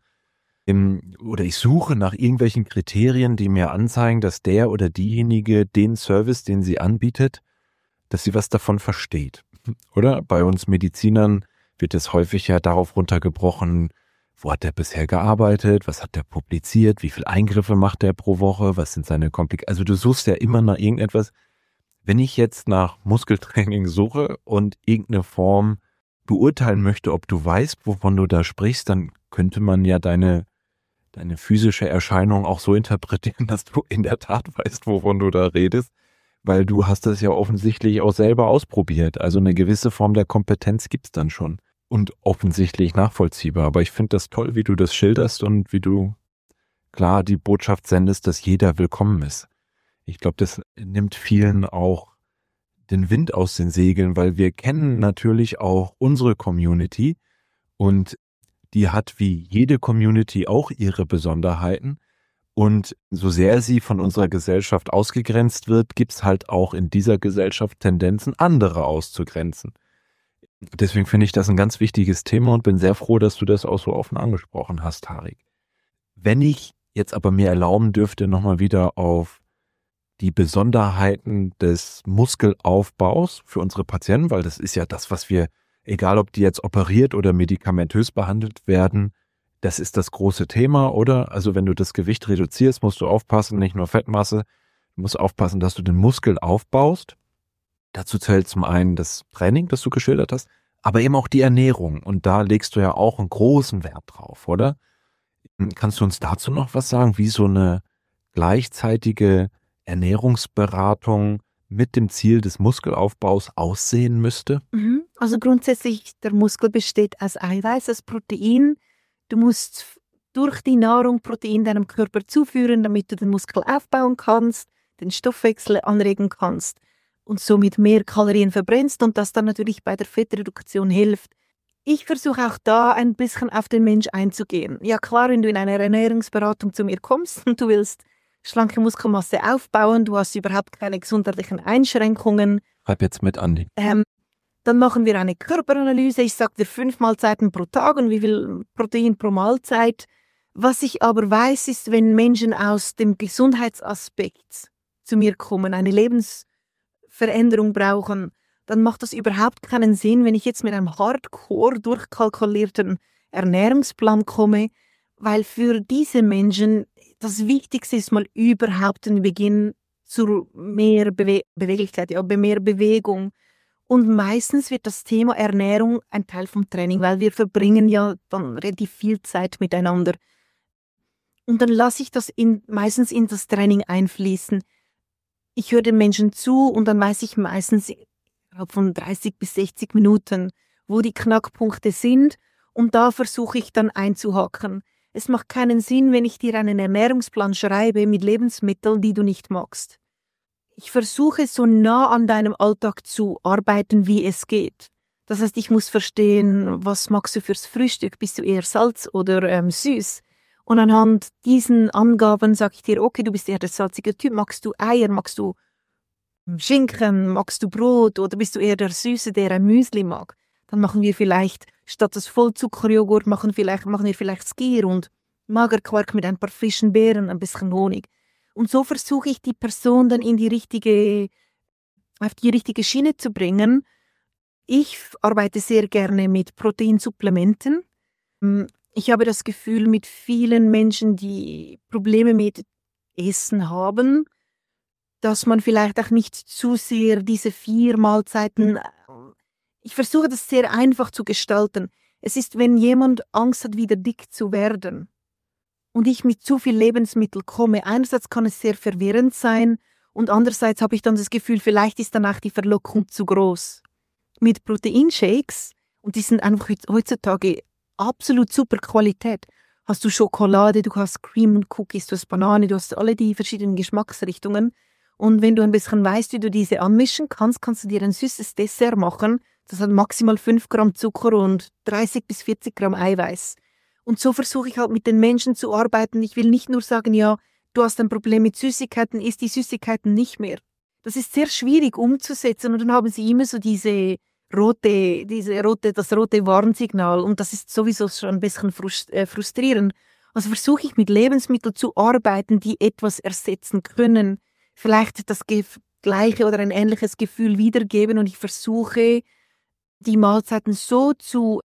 S2: oder ich suche nach irgendwelchen Kriterien, die mir anzeigen, dass der oder diejenige den Service, den sie anbietet, dass sie was davon versteht. Oder? Bei uns Medizinern wird es häufig ja darauf runtergebrochen, wo hat der bisher gearbeitet, was hat der publiziert, wie viele Eingriffe macht der pro Woche, was sind seine Komplikationen. Also du suchst ja immer nach irgendetwas. Wenn ich jetzt nach Muskeltraining suche und irgendeine Form beurteilen möchte, ob du weißt, wovon du da sprichst, dann könnte man ja deine physische Erscheinung auch so interpretieren, dass du in der Tat weißt, wovon du da redest, weil du hast das ja offensichtlich auch selber ausprobiert. Also eine gewisse Form der Kompetenz gibt's dann schon und offensichtlich nachvollziehbar. Aber ich finde das toll, wie du das schilderst und wie du klar die Botschaft sendest, dass jeder willkommen ist. Ich glaube, das nimmt vielen auch den Wind aus den Segeln, weil wir kennen natürlich auch unsere Community und die hat wie jede Community auch ihre Besonderheiten. Und so sehr sie von unserer Gesellschaft ausgegrenzt wird, gibt es halt auch in dieser Gesellschaft Tendenzen, andere auszugrenzen. Deswegen finde ich das ein ganz wichtiges Thema und bin sehr froh, dass du das auch so offen angesprochen hast, Tarik. Wenn ich jetzt aber mir erlauben dürfte, nochmal wieder auf die Besonderheiten des Muskelaufbaus für unsere Patienten, weil das ist ja das, was wir, egal ob die jetzt operiert oder medikamentös behandelt werden, das ist das große Thema, oder? Also wenn du das Gewicht reduzierst, musst du aufpassen, nicht nur Fettmasse, du musst aufpassen, dass du den Muskel aufbaust. Dazu zählt zum einen das Training, das du geschildert hast, aber eben auch die Ernährung. Und da legst du ja auch einen großen Wert drauf, oder? Kannst du uns dazu noch was sagen, wie so eine gleichzeitige Ernährungsberatung mit dem Ziel des Muskelaufbaus aussehen müsste?
S5: Also grundsätzlich, der Muskel besteht aus Eiweiß, aus Protein. Du musst durch die Nahrung Protein deinem Körper zuführen, damit du den Muskel aufbauen kannst, den Stoffwechsel anregen kannst und somit mehr Kalorien verbrennst und das dann natürlich bei der Fettreduktion hilft. Ich versuche auch da ein bisschen auf den Mensch einzugehen. Ja klar, wenn du in einer Ernährungsberatung zu mir kommst und du willst schlanke Muskelmasse aufbauen, du hast überhaupt keine gesundheitlichen Einschränkungen.
S2: Schreib jetzt mit, Andi.
S5: Dann machen wir eine Körperanalyse. Ich sage dir 5 Mahlzeiten pro Tag und wie viel Protein pro Mahlzeit. Was ich aber weiß, ist, wenn Menschen aus dem Gesundheitsaspekt zu mir kommen, eine Lebensveränderung brauchen, dann macht das überhaupt keinen Sinn, wenn ich jetzt mit einem hardcore durchkalkulierten Ernährungsplan komme, weil für diese Menschen das Wichtigste ist mal überhaupt den Beginn zu mehr Beweglichkeit, mehr Bewegung. Und meistens wird das Thema Ernährung ein Teil vom Training, weil wir verbringen ja dann relativ viel Zeit miteinander. Und dann lasse ich das meistens in das Training einfließen. Ich höre den Menschen zu und dann weiß ich meistens von 30 bis 60 Minuten, wo die Knackpunkte sind und da versuche ich dann einzuhaken. Es macht keinen Sinn, wenn ich dir einen Ernährungsplan schreibe mit Lebensmitteln, die du nicht magst. Ich versuche so nah an deinem Alltag zu arbeiten, wie es geht. Das heißt, ich muss verstehen, was magst du fürs Frühstück? Bist du eher Salz oder süß? Und anhand diesen Angaben sage ich dir, okay, du bist eher der salzige Typ. Magst du Eier? Magst du Schinken? Magst du Brot? Oder bist du eher der Süße, der ein Müsli mag? Dann machen wir vielleicht, statt das Vollzuckerjoghurt, machen wir vielleicht Skyr und Magerquark mit ein paar frischen Beeren, ein bisschen Honig. Und so versuche ich die Person dann auf die richtige Schiene zu bringen. Ich arbeite sehr gerne mit Proteinsupplementen. Ich habe das Gefühl, mit vielen Menschen, die Probleme mit Essen haben, dass man vielleicht auch nicht zu sehr diese 4 Mahlzeiten. Ich versuche das sehr einfach zu gestalten. Es ist, wenn jemand Angst hat, wieder dick zu werden und ich mit zu viel Lebensmittel komme, einerseits kann es sehr verwirrend sein und andererseits habe ich dann das Gefühl, vielleicht ist danach die Verlockung zu groß. Mit Proteinshakes, und die sind einfach heutzutage absolut super Qualität, hast du Schokolade, du hast Cream und Cookies, du hast Banane, du hast alle die verschiedenen Geschmacksrichtungen und wenn du ein bisschen weißt, wie du diese anmischen kannst, kannst du dir ein süßes Dessert machen, das hat maximal 5 Gramm Zucker und 30 bis 40 Gramm Eiweiß. Und so versuche ich halt mit den Menschen zu arbeiten. Ich will nicht nur sagen, ja, du hast ein Problem mit Süßigkeiten, isst die Süßigkeiten nicht mehr. Das ist sehr schwierig umzusetzen und dann haben sie immer so das rote Warnsignal und das ist sowieso schon ein bisschen frustrierend. Also versuche ich mit Lebensmitteln zu arbeiten, die etwas ersetzen können, vielleicht das gleiche oder ein ähnliches Gefühl wiedergeben und ich versuche, die Mahlzeiten so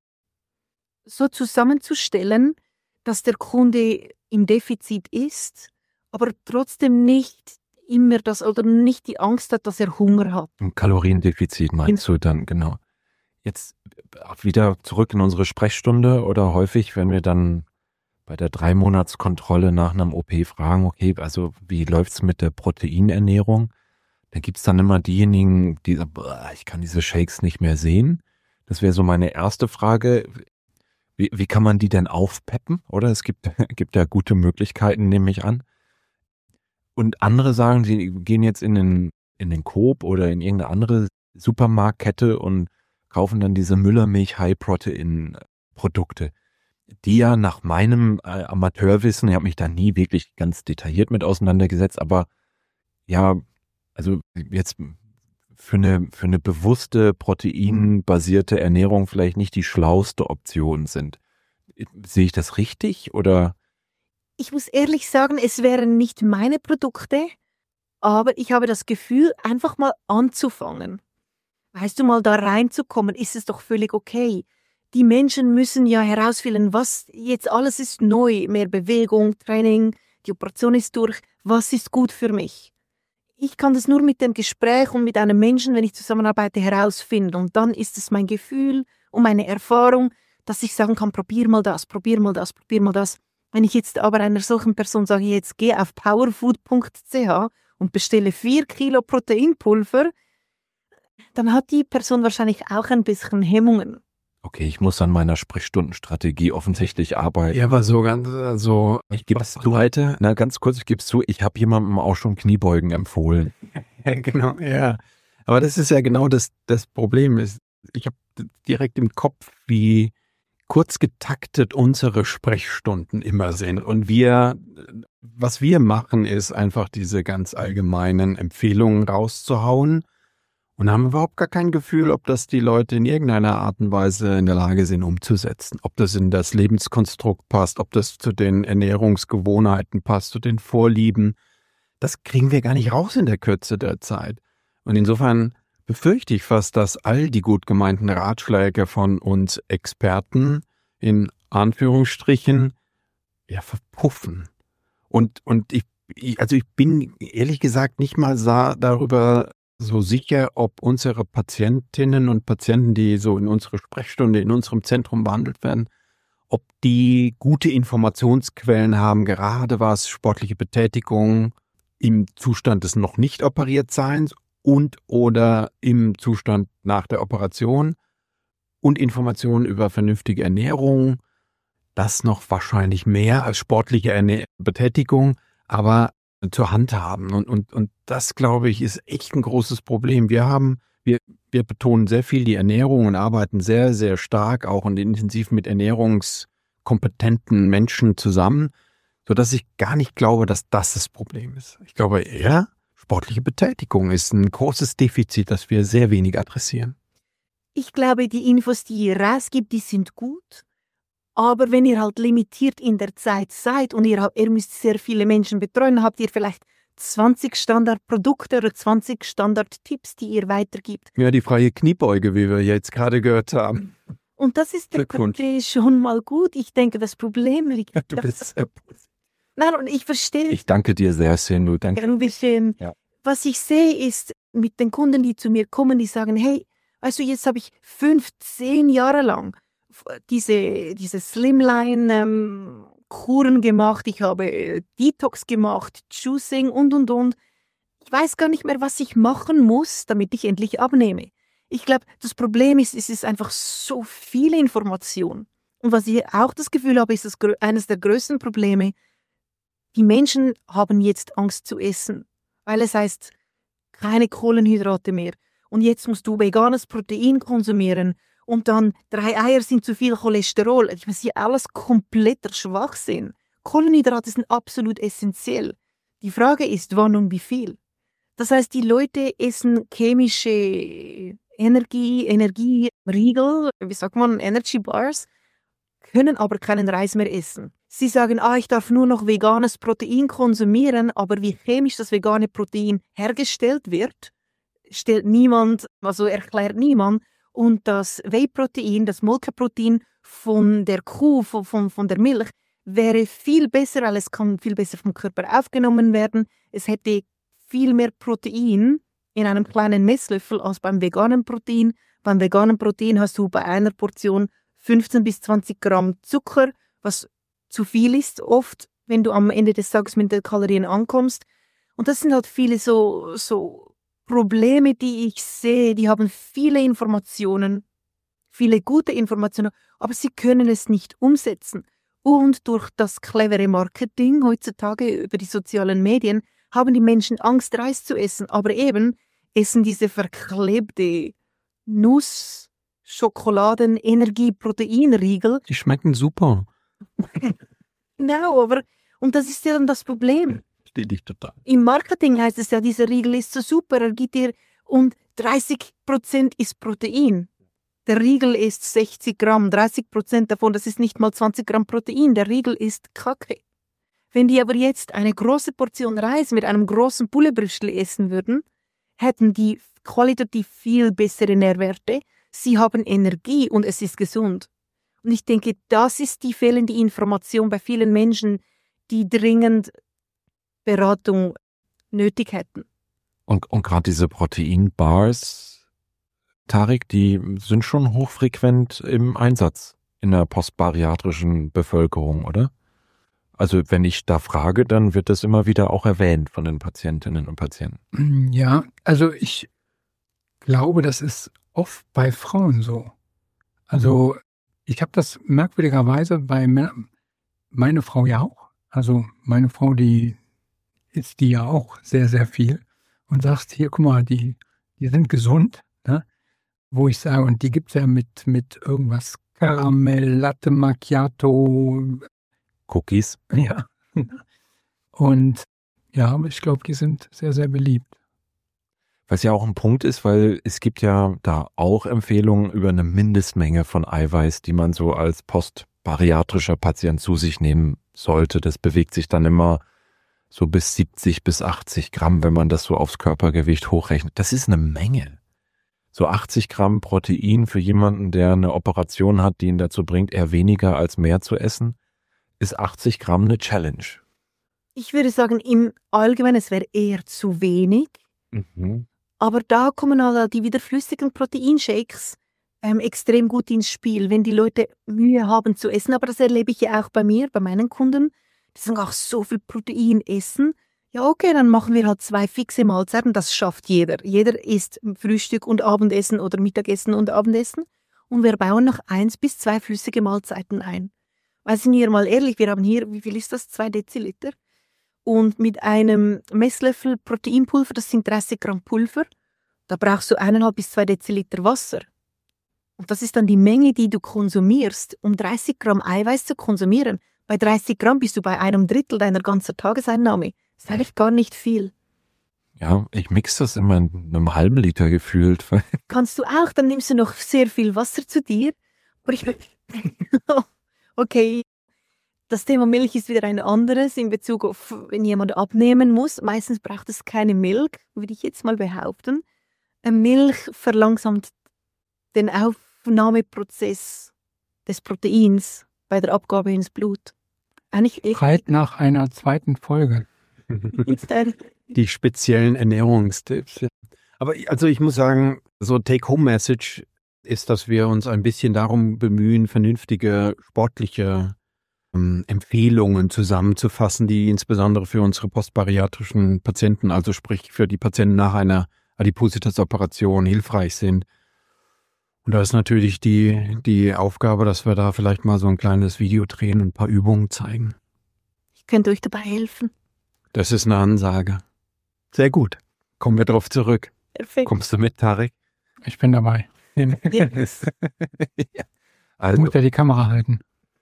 S5: zusammenzustellen, dass der Kunde im Defizit ist, aber trotzdem nicht immer nicht die Angst hat, dass er Hunger hat.
S2: Ein Kaloriendefizit meinst du dann, genau. Jetzt wieder zurück in unsere Sprechstunde oder häufig, wenn wir dann bei der 3-Monats-Kontrolle nach einem OP fragen, okay, also wie läuft's mit der Proteinernährung? Da gibt's dann immer diejenigen, die sagen, ich kann diese Shakes nicht mehr sehen. Das wäre so meine erste Frage. Wie kann man die denn aufpeppen? Oder es gibt ja gute Möglichkeiten, nehme ich an. Und andere sagen, sie gehen jetzt in den Coop oder in irgendeine andere Supermarktkette und kaufen dann diese Müllermilch High-Protein-Produkte, die ja nach meinem Amateurwissen, ich habe mich da nie wirklich ganz detailliert mit auseinandergesetzt, aber ja, also jetzt für eine bewusste proteinbasierte Ernährung vielleicht nicht die schlauste Option sind. Sehe ich das richtig oder?
S5: Ich muss ehrlich sagen, es wären nicht meine Produkte, aber ich habe das Gefühl, einfach mal anzufangen. Weißt du, mal da reinzukommen, ist es doch völlig okay. Die Menschen müssen ja herausfinden, was jetzt alles ist neu, mehr Bewegung, Training, die Operation ist durch, was ist gut für mich. ich kann das nur mit dem Gespräch und mit einem Menschen, wenn ich zusammenarbeite, herausfinden. Und dann ist es mein Gefühl und meine Erfahrung, dass ich sagen kann, probier mal das, probier mal das, probier mal das. Wenn ich jetzt aber einer solchen Person sage, jetzt geh auf powerfood.ch und bestelle 4 Kilo Proteinpulver, dann hat die Person wahrscheinlich auch ein bisschen Hemmungen.
S2: Okay, ich muss an meiner Sprechstundenstrategie offensichtlich arbeiten.
S3: Ja, aber so ganz, also.
S2: Ich gebe es zu heute, ganz kurz, ich gebe es zu, ich habe jemandem auch schon Kniebeugen empfohlen.
S3: Ja, genau, ja. Aber das ist ja genau das Problem. Ich habe direkt im Kopf, wie kurz getaktet unsere Sprechstunden immer sind. Und was wir machen, ist einfach diese ganz allgemeinen Empfehlungen rauszuhauen und haben überhaupt gar kein Gefühl, ob das die Leute in irgendeiner Art und Weise in der Lage sind umzusetzen. Ob das in das Lebenskonstrukt passt, ob das zu den Ernährungsgewohnheiten passt, zu den Vorlieben. Das kriegen wir gar nicht raus in der Kürze der Zeit. Und insofern befürchte ich fast, dass all die gut gemeinten Ratschläge von uns Experten in Anführungsstrichen verpuffen. Und ich bin ehrlich gesagt nicht mal darüber so sicher, ob unsere Patientinnen und Patienten, die so in unserer Sprechstunde, in unserem Zentrum behandelt werden, ob die gute Informationsquellen haben, gerade was sportliche Betätigung im Zustand des noch nicht operiert Seins und oder im Zustand nach der Operation und Informationen über vernünftige Ernährung, das noch wahrscheinlich mehr als sportliche Betätigung, aber zur Hand haben. Und das, glaube ich, ist echt ein großes Problem. Wir betonen sehr viel die Ernährung und arbeiten sehr, sehr stark auch und intensiv mit ernährungskompetenten Menschen zusammen, sodass ich gar nicht glaube, dass das Problem ist. Ich glaube eher, sportliche Betätigung ist ein großes Defizit, das wir sehr wenig adressieren.
S5: Ich glaube, die Infos, die ihr rausgibt, die sind gut. Aber wenn ihr halt limitiert in der Zeit seid und ihr müsst sehr viele Menschen betreuen, habt ihr vielleicht 20 Standardprodukte oder 20 Standardtipps, die ihr weitergibt.
S3: Ja, die freie Kniebeuge, wie wir jetzt gerade gehört haben.
S5: Und das ist schon mal gut. Ich denke, das Problem liegt.
S3: Ja, du bist sehr positiv.
S5: Nein, und ich verstehe.
S2: Ich danke dir sehr, Senu. Danke.
S5: Ein bisschen.
S2: Ja.
S5: Was ich sehe, ist mit den Kunden, die zu mir kommen, die sagen, hey, also jetzt habe ich 15 Jahre lang diese Slimline-Kuren gemacht, ich habe Detox gemacht, Juicing und. Ich weiß gar nicht mehr, was ich machen muss, damit ich endlich abnehme. Ich glaube, das Problem ist, es ist einfach so viele Informationen. Und was ich auch das Gefühl habe, ist eines der größten Probleme, die Menschen haben jetzt Angst zu essen, weil es heißt, keine Kohlenhydrate mehr. Und jetzt musst du veganes Protein konsumieren. Und dann 3 Eier sind zu viel Cholesterol. Das ist ja alles kompletter Schwachsinn. Kohlenhydrate sind absolut essentiell. Die Frage ist, wann und wie viel. Das heißt, die Leute essen chemische Energieriegel, wie sagt man, Energy Bars, können aber keinen Reis mehr essen. Sie sagen, ich darf nur noch veganes Protein konsumieren, aber wie chemisch das vegane Protein hergestellt wird, erklärt niemand. Und das Whey-Protein, das Molkeprotein von der Kuh, von der Milch, wäre viel besser, weil es kann viel besser vom Körper aufgenommen werden. Es hätte viel mehr Protein in einem kleinen Messlöffel als beim veganen Protein. Beim veganen Protein hast du bei einer Portion 15 bis 20 Gramm Zucker, was zu viel ist, oft, wenn du am Ende des Tages mit den Kalorien ankommst. Und das sind halt viele so Probleme, die ich sehe, die haben viele Informationen, viele gute Informationen, aber sie können es nicht umsetzen. Und durch das clevere Marketing heutzutage über die sozialen Medien haben die Menschen Angst, Reis zu essen, aber eben essen diese verklebte Nuss, Schokoladen, Energie, Proteinriegel.
S3: Die schmecken super.
S5: Genau, und das ist ja dann das Problem.
S3: Steht dich total.
S5: Im Marketing heißt es ja, dieser Riegel ist so super, er gibt dir und 30% ist Protein. Der Riegel ist 60 Gramm, 30% davon, das ist nicht mal 20 Gramm Protein. Der Riegel ist Kacke. Wenn die aber jetzt eine große Portion Reis mit einem großen Bullebrüschli essen würden, hätten die qualitativ viel bessere Nährwerte. Sie haben Energie und es ist gesund. Und ich denke, das ist die fehlende Information bei vielen Menschen, die dringend Beratung nötig hätten.
S2: Und gerade diese Proteinbars, Tarek, die sind schon hochfrequent im Einsatz in der postbariatrischen Bevölkerung, oder? Also wenn ich da frage, dann wird das immer wieder auch erwähnt von den Patientinnen und Patienten.
S4: Ja, also ich glaube, das ist oft bei Frauen so. Also ich habe das merkwürdigerweise bei meine Frau ja auch. Also meine Frau, die isst die ja auch sehr, sehr viel und sagt, hier, guck mal, die sind gesund, ne? Wo ich sage, und die gibt's ja mit irgendwas, Karamell, Latte Macchiato,
S2: Cookies.
S4: ja. Und ja, aber ich glaube, die sind sehr, sehr beliebt.
S2: Was ja auch ein Punkt ist, weil es gibt ja da auch Empfehlungen über eine Mindestmenge von Eiweiß, die man so als postbariatrischer Patient zu sich nehmen sollte. Das bewegt sich dann immer so bis 70 bis 80 Gramm, wenn man das so aufs Körpergewicht hochrechnet. Das ist eine Menge. So 80 Gramm Protein für jemanden, der eine Operation hat, die ihn dazu bringt, eher weniger als mehr zu essen, ist 80 Gramm eine Challenge.
S5: Ich würde sagen, im Allgemeinen, es wäre eher zu wenig. Aber da kommen halt die wieder flüssigen Proteinshakes extrem gut ins Spiel, wenn die Leute Mühe haben zu essen. Aber das erlebe ich ja auch bei mir, bei meinen Kunden. Die sagen auch, so viel Protein essen. Ja, okay, dann machen wir halt 2 fixe Mahlzeiten. Das schafft jeder. Jeder isst Frühstück und Abendessen oder Mittagessen und Abendessen. Und wir bauen noch 1 bis 2 flüssige Mahlzeiten ein. Weil sind wir mal ehrlich, wir haben hier, wie viel ist das? 2 Deziliter. Und mit einem Messlöffel Proteinpulver, das sind 30 Gramm Pulver, da brauchst du 1,5 bis 2 Deziliter Wasser. Und das ist dann die Menge, die du konsumierst, um 30 Gramm Eiweiß zu konsumieren. Bei 30 Gramm bist du bei 1/3 deiner ganzen Tageseinnahme. Das ist eigentlich gar nicht viel.
S2: Ja, ich mixe das immer in einem halben Liter gefühlt.
S5: Kannst du auch, dann nimmst du noch sehr viel Wasser zu dir. Aber okay, das Thema Milch ist wieder ein anderes in Bezug auf, wenn jemand abnehmen muss. Meistens braucht es keine Milch, würde ich jetzt mal behaupten. Milch verlangsamt den Aufnahmeprozess des Proteins bei der Abgabe ins Blut. Eigentlich
S4: Breit nach einer zweiten Folge.
S3: Die speziellen Ernährungstipps. Aber also ich muss sagen, so Take-Home-Message ist, dass wir uns ein bisschen darum bemühen, vernünftige sportliche Empfehlungen zusammenzufassen, die insbesondere für unsere postbariatrischen Patienten, also sprich für die Patienten nach einer Adipositas-Operation hilfreich sind. Und da ist natürlich die Aufgabe, dass wir da vielleicht mal so ein kleines Video drehen und ein paar Übungen zeigen.
S5: Ich könnte euch dabei helfen.
S3: Das ist eine Ansage. Sehr gut. Kommen wir drauf zurück.
S5: Perfekt.
S2: Kommst du mit, Tarek?
S4: Ich bin dabei.
S2: Ja.
S4: Ich
S2: Also,
S4: muss ja die Kamera halten.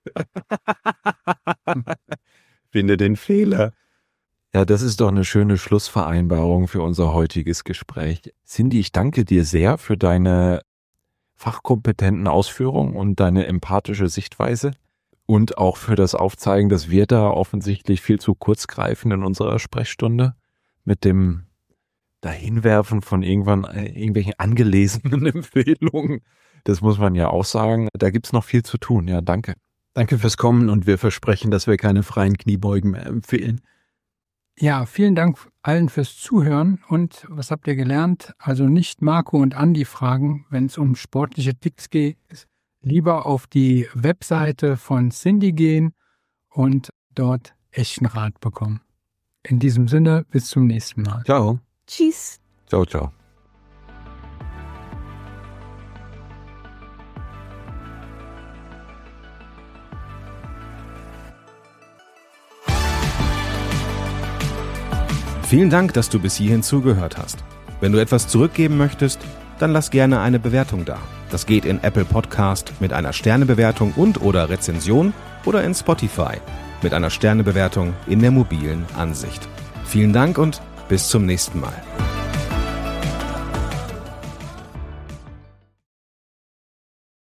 S3: Finde den Fehler.
S2: ja, das ist doch eine schöne Schlussvereinbarung für unser heutiges Gespräch. Cindy, ich danke dir sehr für deine fachkompetenten Ausführungen und deine empathische Sichtweise und auch für das Aufzeigen, dass wir da offensichtlich viel zu kurz greifen in unserer Sprechstunde mit dem Dahinwerfen von irgendwelchen angelesenen Empfehlungen. Das muss man ja auch sagen. Da gibt's noch viel zu tun. Ja, danke.
S3: Danke fürs Kommen und wir versprechen, dass wir keine freien Kniebeugen mehr empfehlen.
S4: Ja, vielen Dank allen fürs Zuhören. Und was habt ihr gelernt? Also nicht Marco und Andi fragen, wenn es um sportliche Tipps geht. Lieber auf die Webseite von Cindy gehen und dort echten Rat bekommen. In diesem Sinne, bis zum nächsten Mal.
S3: Ciao.
S5: Tschüss.
S2: Ciao, ciao.
S1: Vielen Dank, dass du bis hierhin zugehört hast. Wenn du etwas zurückgeben möchtest, dann lass gerne eine Bewertung da. Das geht in Apple Podcast mit einer Sternebewertung und/oder Rezension oder in Spotify mit einer Sternebewertung in der mobilen Ansicht. Vielen Dank und bis zum nächsten Mal.